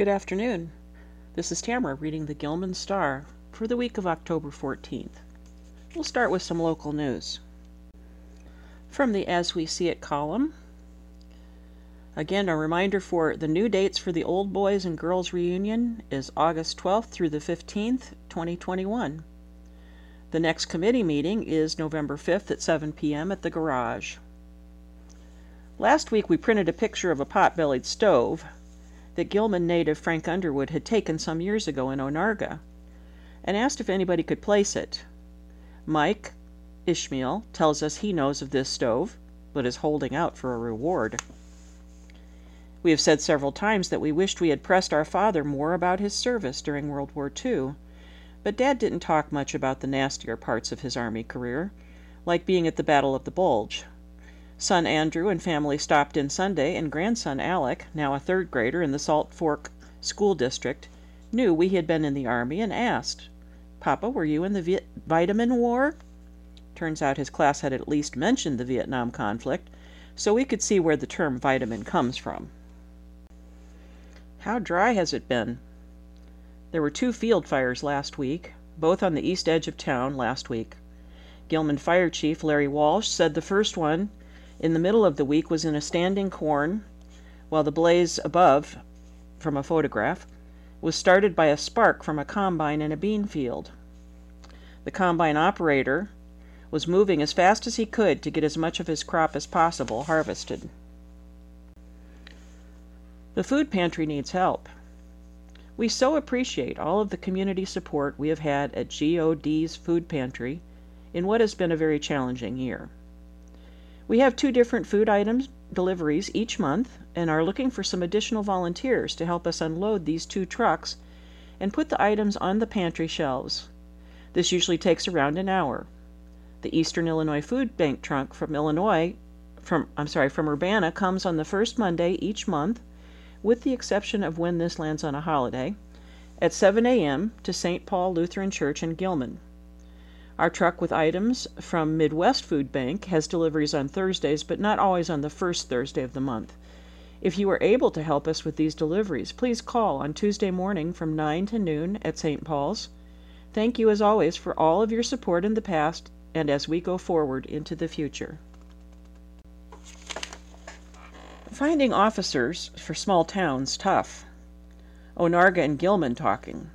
Good afternoon. This is Tamara reading the Gilman Star for the week of October 14th. We'll start with some local news. From the As We See It column, again, a reminder for the new dates for the Old Boys and Girls Reunion is August 12th through the 15th, 2021. The next committee meeting is November 5th at 7 p.m. at the garage. Last week we printed a picture of a pot-bellied stove that Gilman native Frank Underwood had taken some years ago in Onarga, and asked if anybody could place it. Mike Ishmael tells us he knows of this stove, but is holding out for a reward. We have said several times that we wished we had pressed our father more about his service during World War II, but Dad didn't talk much about the nastier parts of his Army career, like being at the Battle of the Bulge. Son Andrew and family stopped in Sunday, and grandson Alec, now a third grader in the Salt Fork School District, knew we had been in the Army and asked, "Papa, were you in the Vitamin War?" Turns out his class had at least mentioned the Vietnam conflict, so we could see where the term vitamin comes from. How dry has it been? There were 2 field fires last week, both on the east edge of town last week. Gilman Fire Chief Larry Walsh said the first one in the middle of the week was in a standing corn, while the blaze above, from a photograph, was started by a spark from a combine in a bean field. The combine operator was moving as fast as he could to get as much of his crop as possible harvested. The food pantry needs help. We so appreciate all of the community support we have had at GOD's food pantry in what has been a very challenging year. We have 2 different food items deliveries each month and are looking for some additional volunteers to help us unload these 2 trucks and put the items on the pantry shelves. This usually takes around an hour. The Eastern Illinois Food Bank trunk from Urbana comes on the first Monday each month, with the exception of when this lands on a holiday, at 7 a.m. to St. Paul Lutheran Church in Gilman. Our truck with items from Midwest Food Bank has deliveries on Thursdays, but not always on the first Thursday of the month. If you are able to help us with these deliveries, please call on Tuesday morning from 9 to noon at St. Paul's. Thank you as always for all of your support in the past and as we go forward into the future. Finding officers for small towns tough. Onarga and Gilman talking.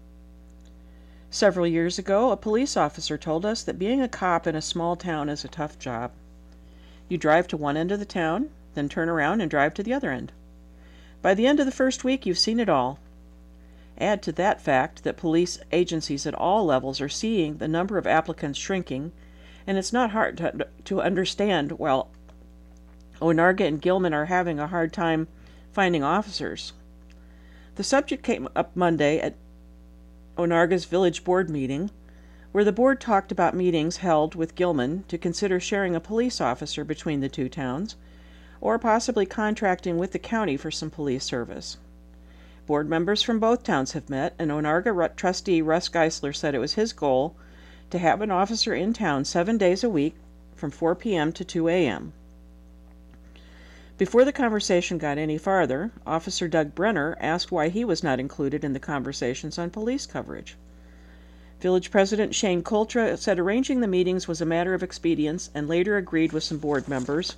Several years ago, a police officer told us that being a cop in a small town is a tough job. You drive to one end of the town, then turn around and drive to the other end. By the end of the first week, you've seen it all. Add to that fact that police agencies at all levels are seeing the number of applicants shrinking, and it's not hard to understand, well, Onarga and Gilman are having a hard time finding officers. The subject came up Monday at Onarga's village board meeting, where the board talked about meetings held with Gilman to consider sharing a police officer between the 2 towns, or possibly contracting with the county for some police service. Board members from both towns have met, and Onarga trustee Russ Geisler said it was his goal to have an officer in town 7 days a week from 4 p.m. to 2 a.m. Before the conversation got any farther, Officer Doug Brenner asked why he was not included in the conversations on police coverage. Village President Shane Coltra said arranging the meetings was a matter of expedience and later agreed with some board members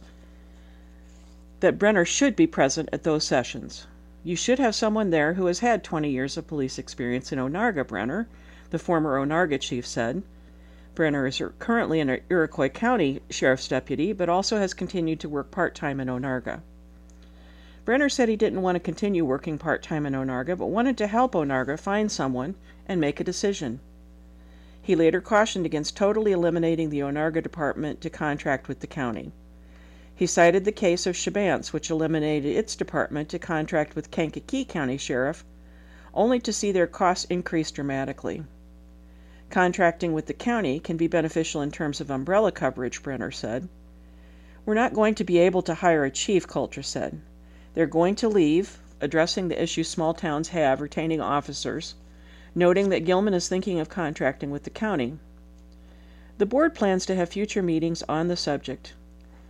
that Brenner should be present at those sessions. You should have someone there who has had 20 years of police experience in Onarga, Brenner, the former Onarga chief said. Brenner is currently an Iroquois County Sheriff's deputy, but also has continued to work part-time in Onarga. Brenner said he didn't want to continue working part-time in Onarga, but wanted to help Onarga find someone and make a decision. He later cautioned against totally eliminating the Onarga department to contract with the county. He cited the case of Shabance, which eliminated its department to contract with Kankakee County Sheriff, only to see their costs increase dramatically. Contracting with the county can be beneficial in terms of umbrella coverage, Brenner said. We're not going to be able to hire a chief, Coltra said. They're going to leave, addressing the issue small towns have retaining officers, noting that Gilman is thinking of contracting with the county. The board plans to have future meetings on the subject.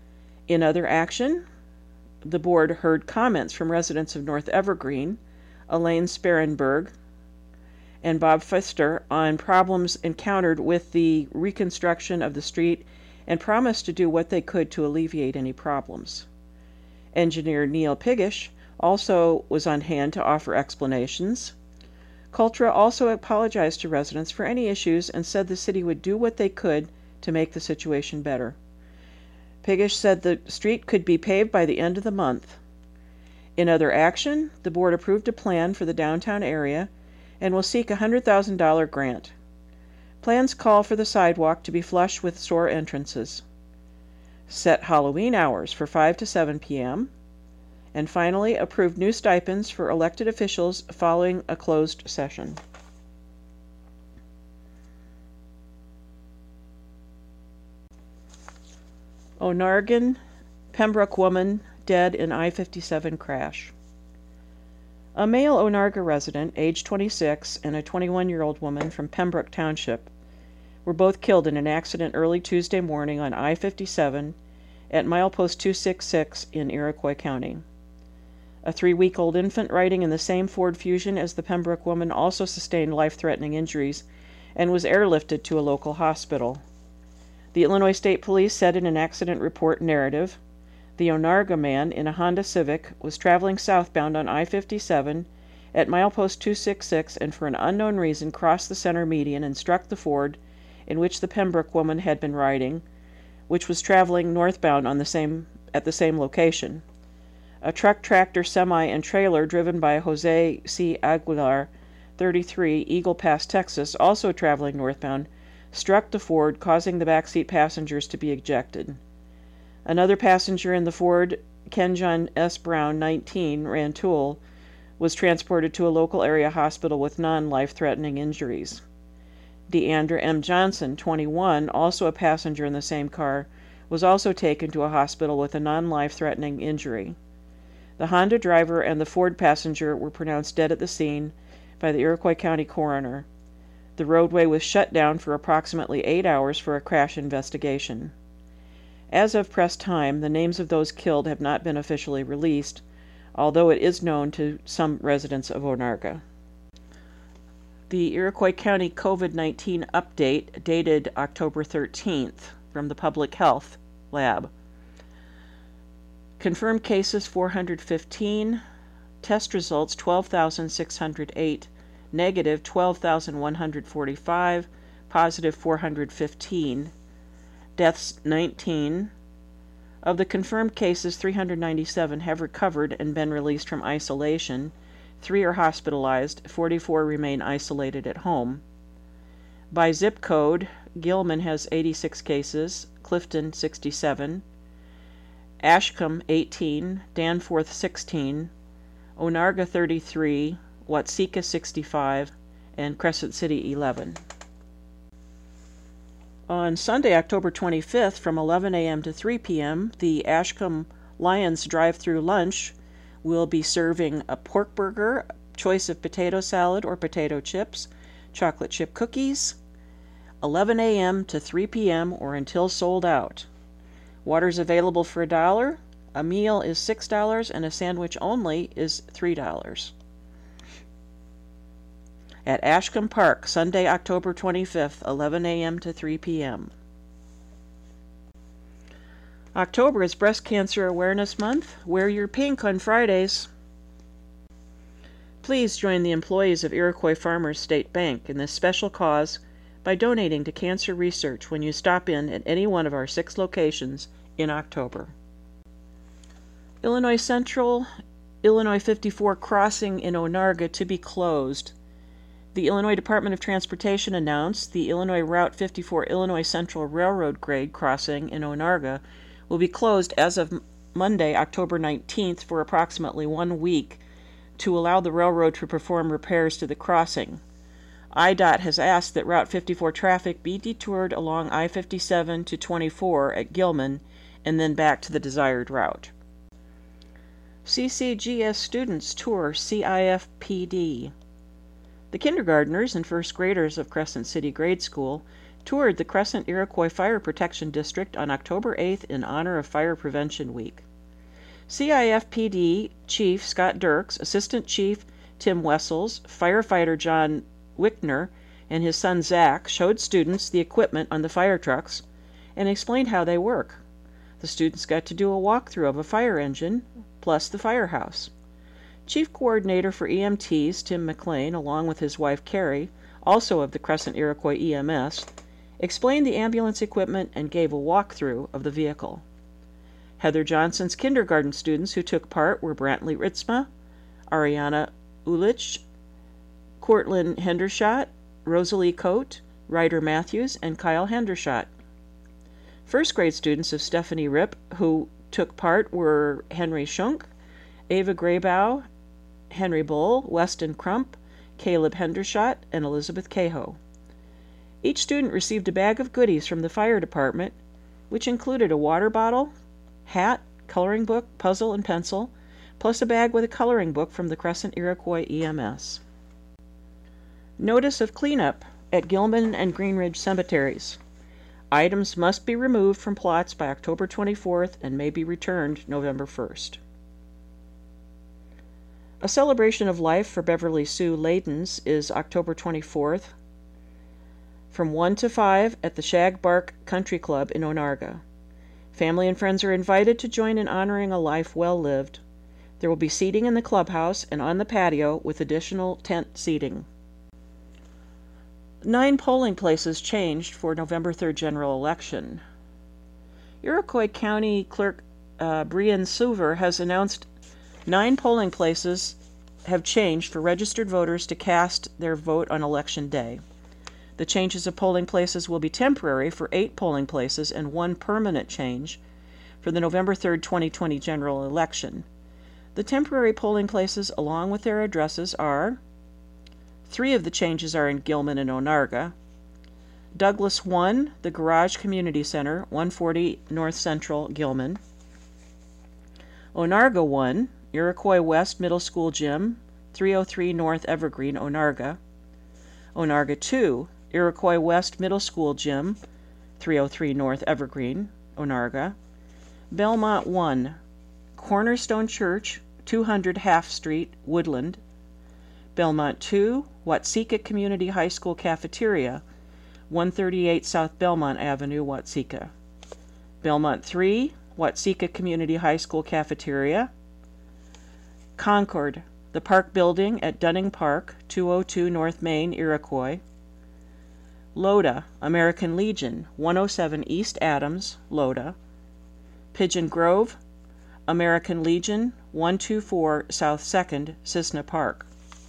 In other action, the board heard comments from residents of North Evergreen Elaine Sparrenberg, and Bob Pfister on problems encountered with the reconstruction of the street and promised to do what they could to alleviate any problems. Engineer Neil Pigish also was on hand to offer explanations. Cultra also apologized to residents for any issues and said the city would do what they could to make the situation better. Pigish said the street could be paved by the end of the month. In other action, the board approved a plan for the downtown area and will seek a $100,000 grant. Plans call for the sidewalk to be flush with store entrances. Set Halloween hours for 5 to 7 p.m. And finally, approved new stipends for elected officials following a closed session. Onargan, Pembroke woman dead in I-57 crash. A male Onarga resident, age 26, and a 21-year-old woman from Pembroke Township were both killed in an accident early Tuesday morning on I-57 at milepost 266 in Iroquois County. A 3-week-old infant riding in the same Ford Fusion as the Pembroke woman also sustained life-threatening injuries and was airlifted to a local hospital. The Illinois State Police said in an accident report narrative, the Onarga man in a Honda Civic was traveling southbound on I-57 at milepost 266 and for an unknown reason crossed the center median and struck the Ford in which the Pembroke woman had been riding, which was traveling northbound at the same location. A truck, tractor, semi, and trailer driven by Jose C. Aguilar, 33, Eagle Pass, Texas, also traveling northbound, struck the Ford, causing the backseat passengers to be ejected. Another passenger in the Ford, Kenjon S. Brown, 19, Rantoul, was transported to a local area hospital with non-life-threatening injuries. Deandra M. Johnson, 21, also a passenger in the same car, was also taken to a hospital with a non-life-threatening injury. The Honda driver and the Ford passenger were pronounced dead at the scene by the Iroquois County coroner. The roadway was shut down for approximately 8 hours for a crash investigation. As of press time, the names of those killed have not been officially released, although it is known to some residents of Onarga. The Iroquois County COVID-19 update dated October 13th from the Public Health Lab. Confirmed cases 415, test results 12,608, negative 12,145, positive 415, deaths 19. Of the confirmed cases, 397 have recovered and been released from isolation. 3 are hospitalized, 44 remain isolated at home. By zip code, Gilman has 86 cases, Clifton 67, Ashcombe 18, Danforth 16, Onarga 33, Watseka 65, and Crescent City 11. On Sunday, October 25th, from 11 a.m. to 3 p.m., the Ashcombe Lions drive-through lunch will be serving a pork burger, choice of potato salad or potato chips, chocolate chip cookies, 11 a.m. to 3 p.m. or until sold out. Water's available for $1, a meal is $6, and a sandwich only is $3. At Ashcombe Park, Sunday, October 25th, 11 a.m. to 3 p.m. October is Breast Cancer Awareness Month. Wear your pink on Fridays. Please join the employees of Iroquois Farmers State Bank in this special cause by donating to cancer research when you stop in at any one of our 6 locations in October. Illinois Central, Illinois 54 crossing in Onarga to be closed. The Illinois Department of Transportation announced the Illinois Route 54 Illinois Central Railroad grade crossing in Onarga will be closed as of Monday, October 19th for approximately 1 week to allow the railroad to perform repairs to the crossing. IDOT has asked that Route 54 traffic be detoured along I-57 to 24 at Gilman and then back to the desired route. CCGS students tour CIFPD. The kindergartners and first graders of Crescent City Grade School toured the Crescent Iroquois Fire Protection District on October 8th in honor of Fire Prevention Week. CIFPD Chief Scott Dirks, Assistant Chief Tim Wessels, firefighter John Wickner, and his son Zach showed students the equipment on the fire trucks and explained how they work. The students got to do a walkthrough of a fire engine, plus the firehouse. Chief Coordinator for EMTs, Tim McLean, along with his wife Carrie, also of the Crescent Iroquois EMS, explained the ambulance equipment and gave a walkthrough of the vehicle. Heather Johnson's kindergarten students who took part were Brantley Ritzma, Ariana Ulich, Courtland Hendershot, Rosalie Coate, Ryder Matthews, and Kyle Hendershot. First grade students of Stephanie Ripp who took part were Henry Schunk, Ava Graybow, Henry Bull, Weston Crump, Caleb Hendershot, and Elizabeth Cahoe. Each student received a bag of goodies from the fire department, which included a water bottle, hat, coloring book, puzzle, and pencil, plus a bag with a coloring book from the Crescent Iroquois EMS. Notice of cleanup at Gilman and Greenridge cemeteries. Items must be removed from plots by October 24th and may be returned November 1st. A celebration of life for Beverly Sue Ladens is October 24th from 1 to 5 at the Shagbark Country Club in Onarga. Family and friends are invited to join in honoring a life well lived. There will be seating in the clubhouse and on the patio with additional tent seating. 9 polling places changed for November 3rd general election. Iroquois County Clerk Brian Suver has announced 9 polling places have changed for registered voters to cast their vote on Election Day. The changes of polling places will be temporary for 8 polling places and 1 permanent change for the November 3rd, 2020 general election. The temporary polling places, along with their addresses, are 3 of the changes are in Gilman and Onarga. Douglas 1, the Garage Community Center, 140 North Central, Gilman. Onarga 1, Iroquois West Middle School Gym, 303 North Evergreen, Onarga. Onarga 2, Iroquois West Middle School Gym, 303 North Evergreen, Onarga. Belmont 1, Cornerstone Church, 200 Half Street, Woodland. Belmont 2, Watseka Community High School Cafeteria, 138 South Belmont Avenue, Watseka. Belmont 3, Watseka Community High School Cafeteria. Concord, the Park Building at Dunning Park, 202 North Main, Iroquois. Loda, American Legion, 107 East Adams, Loda. Pigeon Grove, American Legion, 124 South 2nd, Cissna Park.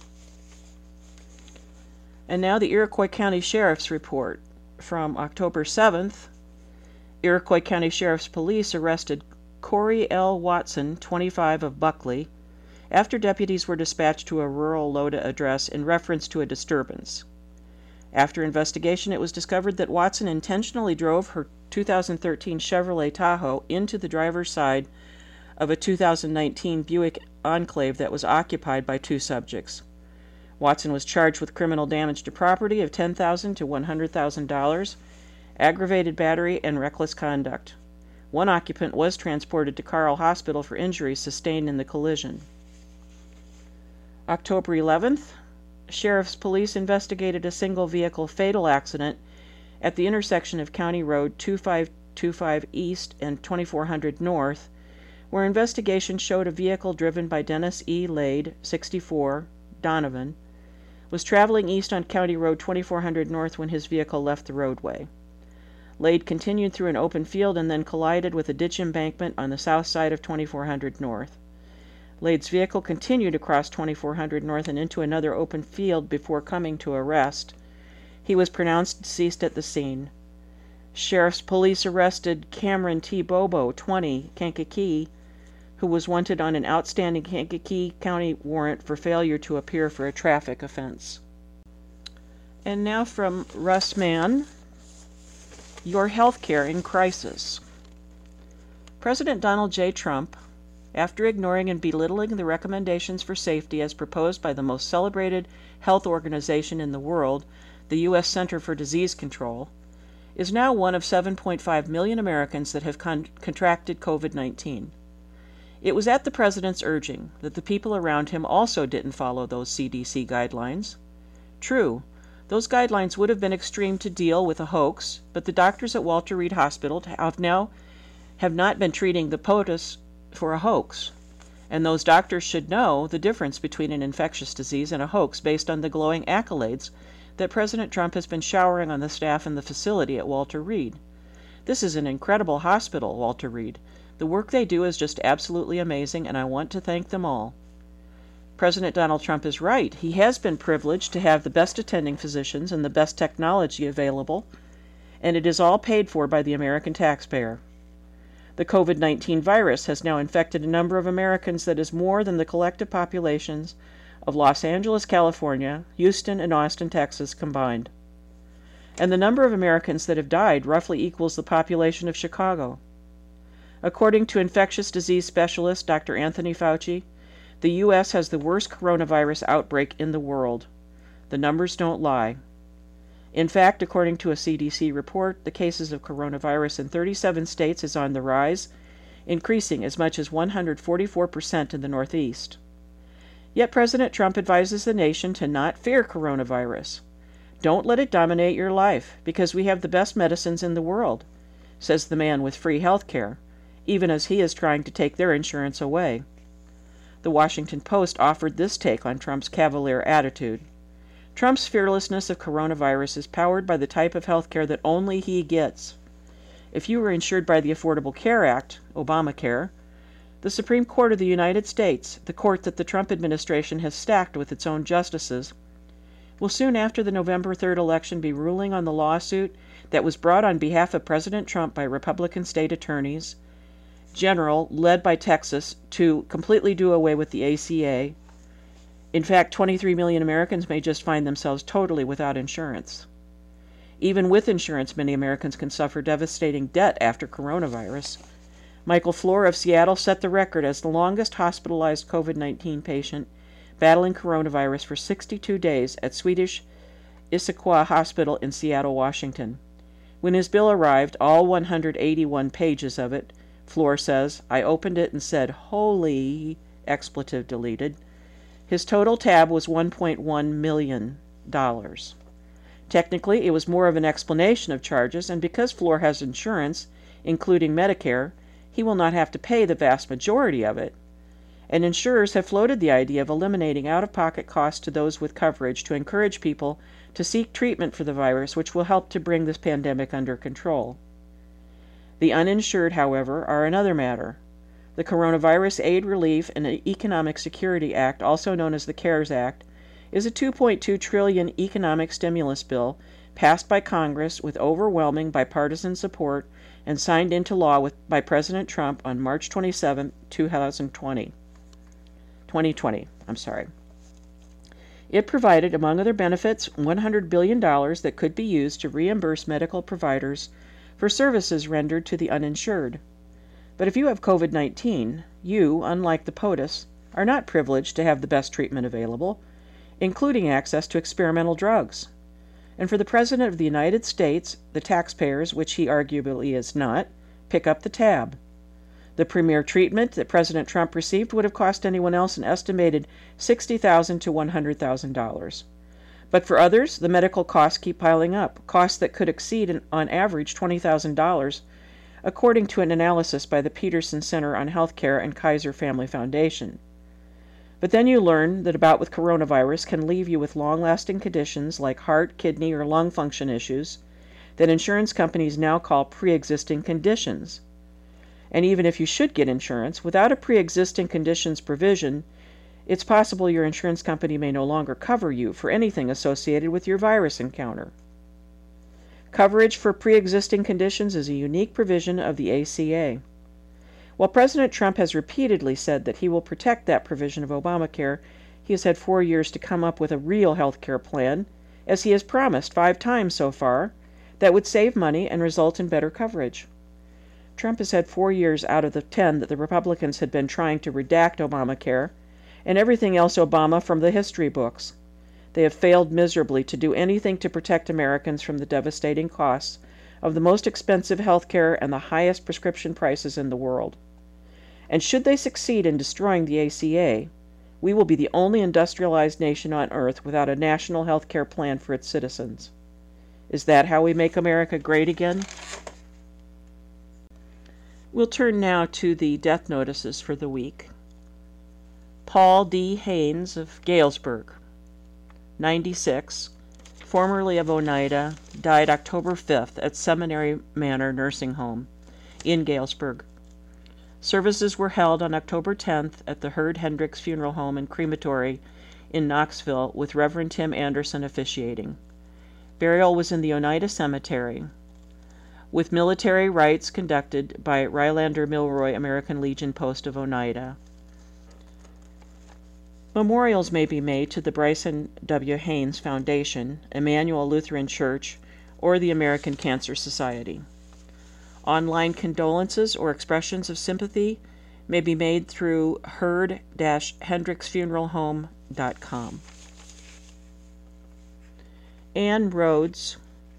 And now the Iroquois County Sheriff's Report. From October 7th, Iroquois County Sheriff's Police arrested Corey L. Watson, 25 of Buckley, after deputies were dispatched to a rural Loda address in reference to a disturbance. After investigation, it was discovered that Watson intentionally drove her 2013 Chevrolet Tahoe into the driver's side of a 2019 Buick Enclave that was occupied by 2 subjects. Watson was charged with criminal damage to property of $10,000 to $100,000, aggravated battery, and reckless conduct. 1 occupant was transported to Carle Hospital for injuries sustained in the collision. October 11th, Sheriff's Police investigated a single-vehicle fatal accident at the intersection of County Road 2525 East and 2400 North, where investigation showed a vehicle driven by Dennis E. Lade, 64, Donovan, was traveling east on County Road 2400 North when his vehicle left the roadway. Lade continued through an open field and then collided with a ditch embankment on the south side of 2400 North. Lade's vehicle continued across 2400 North and into another open field before coming to a rest. He was pronounced deceased at the scene. Sheriff's Police arrested Cameron T. Bobo, 20, Kankakee, who was wanted on an outstanding Kankakee County warrant for failure to appear for a traffic offense. And now from Russ Mann, Your Healthcare in Crisis. President Donald J. Trump, after ignoring and belittling the recommendations for safety as proposed by the most celebrated health organization in the world, the U.S. Center for Disease Control, is now one of 7.5 million Americans that have contracted COVID-19. It was at the president's urging that the people around him also didn't follow those CDC guidelines. True, those guidelines would have been extreme to deal with a hoax, but the doctors at Walter Reed Hospital have not been treating the POTUS for a hoax. And those doctors should know the difference between an infectious disease and a hoax based on the glowing accolades that President Trump has been showering on the staff in the facility at Walter Reed. This is an incredible hospital, Walter Reed. The work they do is just absolutely amazing, and I want to thank them all. President Donald Trump is right. He has been privileged to have the best attending physicians and the best technology available, and it is all paid for by the American taxpayer. The COVID-19 virus has now infected a number of Americans that is more than the collective populations of Los Angeles, California, Houston, and Austin, Texas combined. And the number of Americans that have died roughly equals the population of Chicago. According to infectious disease specialist Dr. Anthony Fauci, the U.S. has the worst coronavirus outbreak in the world. The numbers don't lie. In fact, according to a CDC report, the cases of coronavirus in 37 states is on the rise, increasing as much as 144% in the Northeast. Yet President Trump advises the nation to not fear coronavirus. Don't let it dominate your life, because we have the best medicines in the world, says the man with free health care, even as he is trying to take their insurance away. The Washington Post offered this take on Trump's cavalier attitude. Trump's fearlessness of coronavirus is powered by the type of health care that only he gets. If you were insured by the Affordable Care Act, Obamacare, the Supreme Court of the United States, the court that the Trump administration has stacked with its own justices, will soon after the November 3rd election be ruling on the lawsuit that was brought on behalf of President Trump by Republican state attorneys general led by Texas to completely do away with the ACA. In fact, 23 million Americans may just find themselves totally without insurance. Even with insurance, many Americans can suffer devastating debt after coronavirus. Michael Floor of Seattle set the record as the longest hospitalized COVID-19 patient battling coronavirus for 62 days at Swedish Issaquah Hospital in Seattle, Washington. When his bill arrived, all 181 pages of it, Floor says, I opened it and said, holy, expletive deleted. His total tab was $1.1 million. Technically, it was more of an explanation of charges, and because Floor has insurance, including Medicare, he will not have to pay the vast majority of it. And insurers have floated the idea of eliminating out-of-pocket costs to those with coverage to encourage people to seek treatment for the virus, which will help to bring this pandemic under control. The uninsured, however, are another matter. The Coronavirus Aid, Relief, and Economic Security Act, also known as the CARES Act, is a $2.2 trillion economic stimulus bill passed by Congress with overwhelming bipartisan support and signed into law by President Trump on March 27, 2020. It provided, among other benefits, $100 billion that could be used to reimburse medical providers for services rendered to the uninsured. But if you have COVID-19, you, unlike the POTUS, are not privileged to have the best treatment available, including access to experimental drugs. And for the President of the United States, the taxpayers, which he arguably is not, pick up the tab. The premier treatment that President Trump received would have cost anyone else an estimated $60,000 to $100,000. But for others, the medical costs keep piling up, costs that could exceed, on average, $20,000, according to an analysis by the Peterson Center on Healthcare and Kaiser Family Foundation. But then you learn that a bout with coronavirus can leave you with long-lasting conditions like heart, kidney, or lung function issues that insurance companies now call pre-existing conditions. And even if you should get insurance, without a pre-existing conditions provision, it's possible your insurance company may no longer cover you for anything associated with your virus encounter. Coverage for pre-existing conditions is a unique provision of the ACA. While President Trump has repeatedly said that he will protect that provision of Obamacare, he has had 4 years to come up with a real health care plan, as he has promised 5 times so far, that would save money and result in better coverage. Trump has had 4 years out of the 10 that the Republicans had been trying to redact Obamacare, and everything else Obama from the history books. They have failed miserably to do anything to protect Americans from the devastating costs of the most expensive health care and the highest prescription prices in the world. And should they succeed in destroying the ACA, we will be the only industrialized nation on earth without a national health care plan for its citizens. Is that how we make America great again? We'll turn now to the death notices for the week. Paul D. Haynes of Galesburg, 96, formerly of Oneida, died October 5th at Seminary Manor Nursing Home in Galesburg. Services were held on October 10th at the Hurd Hendricks Funeral Home and Crematory in Knoxville, with Reverend Tim Anderson officiating. Burial was in the Oneida Cemetery, with military rites conducted by Rylander Milroy American Legion Post of Oneida. Memorials may be made to the Bryson W. Haynes Foundation, Emmanuel Lutheran Church, or the American Cancer Society. Online condolences or expressions of sympathy may be made through hurd-hendricksfuneralhome.com. Ann Rhodes,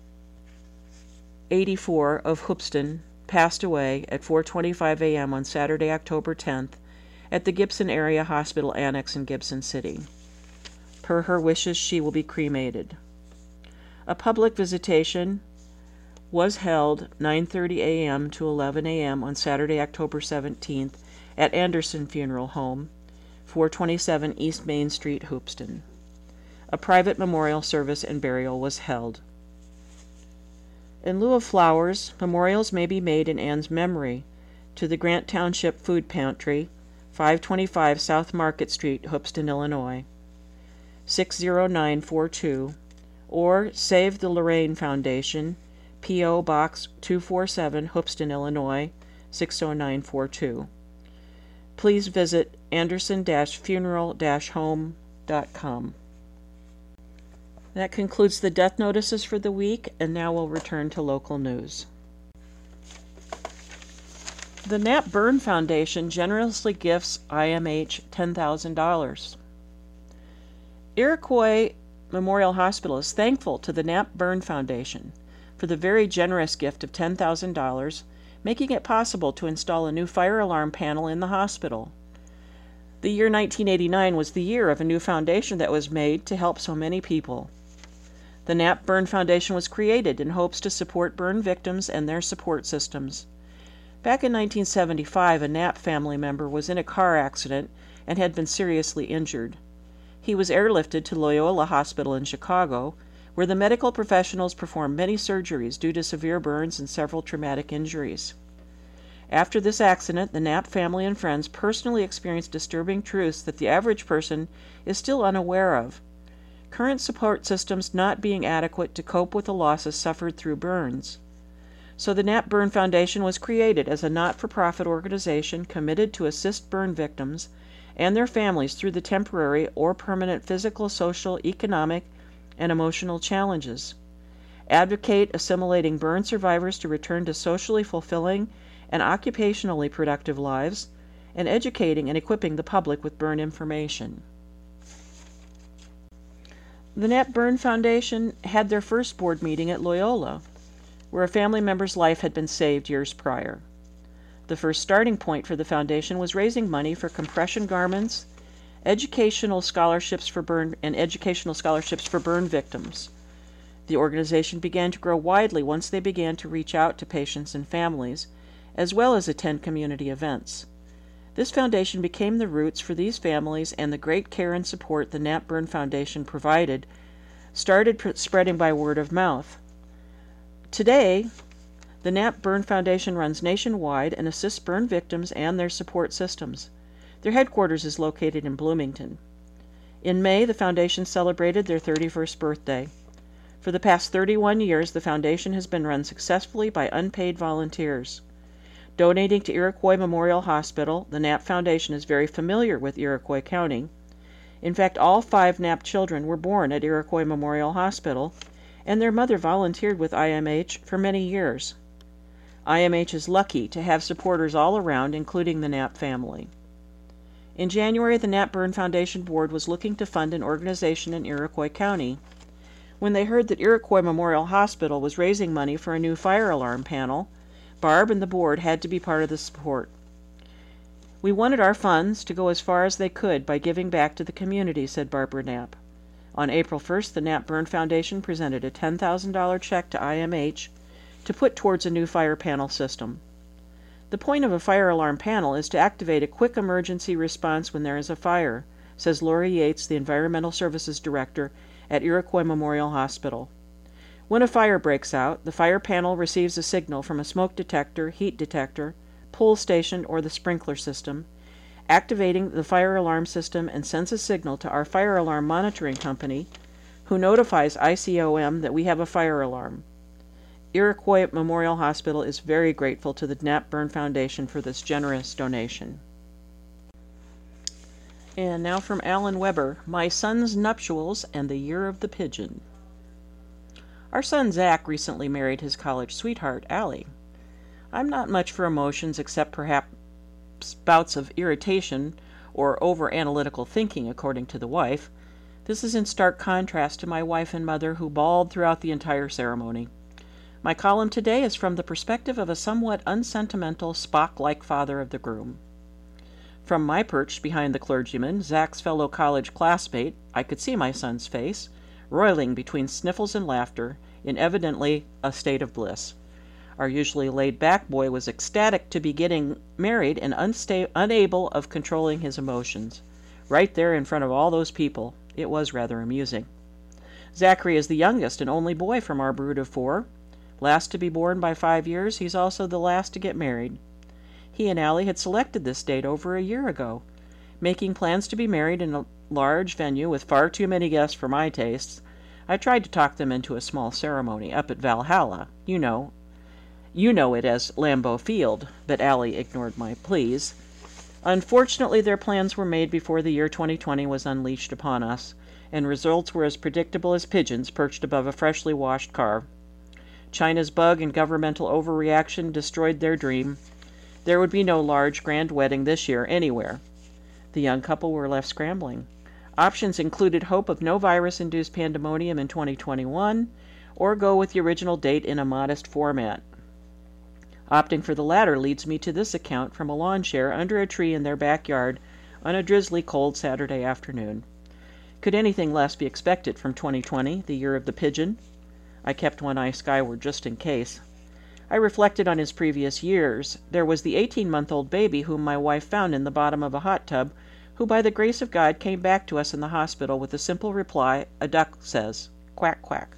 84, of Hoopeston, passed away at 4:25 a.m. on Saturday, October 10th, at the Gibson Area Hospital Annex in Gibson City. Per her wishes, she will be cremated. A public visitation was held 9:30 a.m. to 11 a.m. on Saturday, October 17th, at Anderson Funeral Home, 427 East Main Street, Hoopeston. A private memorial service and burial was held. In lieu of flowers, memorials may be made in Ann's memory to the Grant Township Food Pantry, 525 South Market Street, Hoopeston, Illinois, 60942, or Save the Lorraine Foundation, P.O. Box 247, Hoopeston, Illinois, 60942. Please visit anderson-funeral-home.com. That concludes the death notices for the week, and now we'll return to local news. The Knapp Byrne Foundation generously gifts IMH $10,000. Iroquois Memorial Hospital is thankful to the Knapp Byrne Foundation for the very generous gift of $10,000, making it possible to install a new fire alarm panel in the hospital. The year 1989 was the year of a new foundation that was made to help so many people. The Knapp Byrne Foundation was created in hopes to support burn victims and their support systems. Back in 1975, a Knapp family member was in a car accident and had been seriously injured. He was airlifted to Loyola Hospital in Chicago, where the medical professionals performed many surgeries due to severe burns and several traumatic injuries. After this accident, the Knapp family and friends personally experienced disturbing truths that the average person is still unaware of. Current support systems not being adequate to cope with the losses suffered through burns. So the Knapp Byrne Foundation was created as a not-for-profit organization committed to assist burn victims and their families through the temporary or permanent physical, social, economic, and emotional challenges. Advocate assimilating burn survivors to return to socially fulfilling and occupationally productive lives, and educating and equipping the public with burn information. The Knapp Byrne Foundation had their first board meeting at Loyola, where a family member's life had been saved years prior. The first starting point for the foundation was raising money for compression garments, educational scholarships for burn victims. The organization began to grow widely once they began to reach out to patients and families, as well as attend community events. This foundation became the roots for these families, and the great care and support the Knapp Byrne Foundation provided started spreading by word of mouth. Today, the Knapp Byrne Foundation runs nationwide and assists burn victims and their support systems. Their headquarters is located in Bloomington. In May, the foundation celebrated their 31st birthday. For the past 31 years, the foundation has been run successfully by unpaid volunteers. Donating to Iroquois Memorial Hospital, the Knapp Foundation is very familiar with Iroquois County. In fact, all 5 Knapp children were born at Iroquois Memorial Hospital, and their mother volunteered with IMH for many years. IMH is lucky to have supporters all around, including the Knapp family. In January, the Knapp Byrne Foundation Board was looking to fund an organization in Iroquois County. When they heard that Iroquois Memorial Hospital was raising money for a new fire alarm panel, Barb and the board had to be part of the support. "We wanted our funds to go as far as they could by giving back to the community," said Barbara Knapp. On April 1st, the Knapp Burn Foundation presented a $10,000 check to IMH to put towards a new fire panel system. The point of a fire alarm panel is to activate a quick emergency response when there is a fire, says Lori Yates, the Environmental Services Director at Iroquois Memorial Hospital. When a fire breaks out, the fire panel receives a signal from a smoke detector, heat detector, pull station, or the sprinkler system, activating the fire alarm system, and sends a signal to our fire alarm monitoring company, who notifies ICOM that we have a fire alarm. Iroquois Memorial Hospital is very grateful to the Knapp Burn Foundation for this generous donation. And now from Alan Weber, My Son's Nuptials and the Year of the Pigeon. Our son Zach recently married his college sweetheart, Allie. I'm not much for emotions except perhaps bouts of irritation or over-analytical thinking, according to the wife. This is in stark contrast to my wife and mother, who bawled throughout the entire ceremony. My column today is from the perspective of a somewhat unsentimental, Spock-like father of the groom. From my perch behind the clergyman, Zach's fellow college classmate, I could see my son's face, roiling between sniffles and laughter, in evidently a state of bliss. Our usually laid-back boy was ecstatic to be getting married and unable of controlling his emotions. Right there in front of all those people. It was rather amusing. Zachary is the youngest and only boy from our brood of 4. Last to be born by 5 years, he's also the last to get married. He and Allie had selected this date over a year ago, making plans to be married in a large venue with far too many guests for my tastes. I tried to talk them into a small ceremony up at Valhalla. You know it as Lambeau Field, but Allie ignored my pleas. Unfortunately, their plans were made before the year 2020 was unleashed upon us, and results were as predictable as pigeons perched above a freshly washed car. China's bug and governmental overreaction destroyed their dream. There would be no large, grand wedding this year anywhere. The young couple were left scrambling. Options included hope of no virus-induced pandemonium in 2021, or go with the original date in a modest format. Opting for the latter leads me to this account from a lawn chair under a tree in their backyard on a drizzly, cold Saturday afternoon. Could anything less be expected from 2020, the year of the pigeon? I kept one eye skyward just in case. I reflected on his previous years. There was the 18-month-old baby whom my wife found in the bottom of a hot tub, who by the grace of God came back to us in the hospital with the simple reply, "A duck says, quack, quack."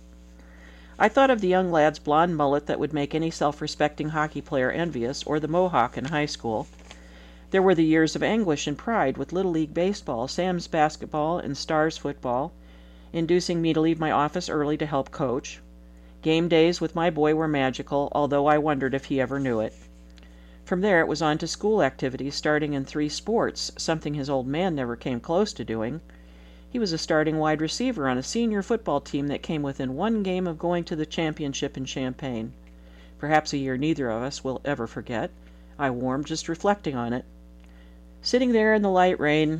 I thought of the young lad's blonde mullet that would make any self-respecting hockey player envious, or the mohawk in high school. There were the years of anguish and pride with Little League baseball, Sam's basketball, and Stars football, inducing me to leave my office early to help coach. Game days with my boy were magical, although I wondered if he ever knew it. From there it was on to school activities, starting in 3 sports, something his old man never came close to doing. He was a starting wide receiver on a senior football team that came within 1 game of going to the championship in Champaign. Perhaps a year neither of us will ever forget. I warmed just reflecting on it. Sitting there in the light rain,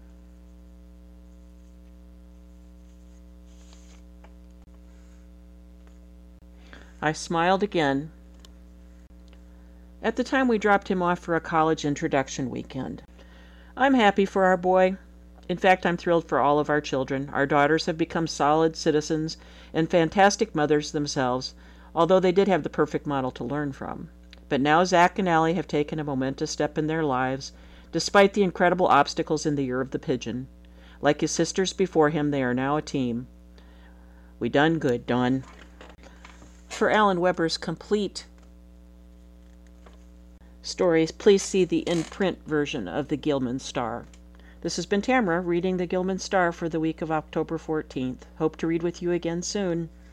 I smiled again. At the time we dropped him off for a college introduction weekend. I'm happy for our boy. In fact, I'm thrilled for all of our children. Our daughters have become solid citizens and fantastic mothers themselves, although they did have the perfect model to learn from. But now Zach and Allie have taken a momentous step in their lives, despite the incredible obstacles in the year of the pigeon. Like his sisters before him, they are now a team. We done good, Dawn. For Alan Weber's complete stories, please see the in-print version of the Gilman Star. This has been Tamara reading the Gilman Star for the week of October 14th. Hope to read with you again soon.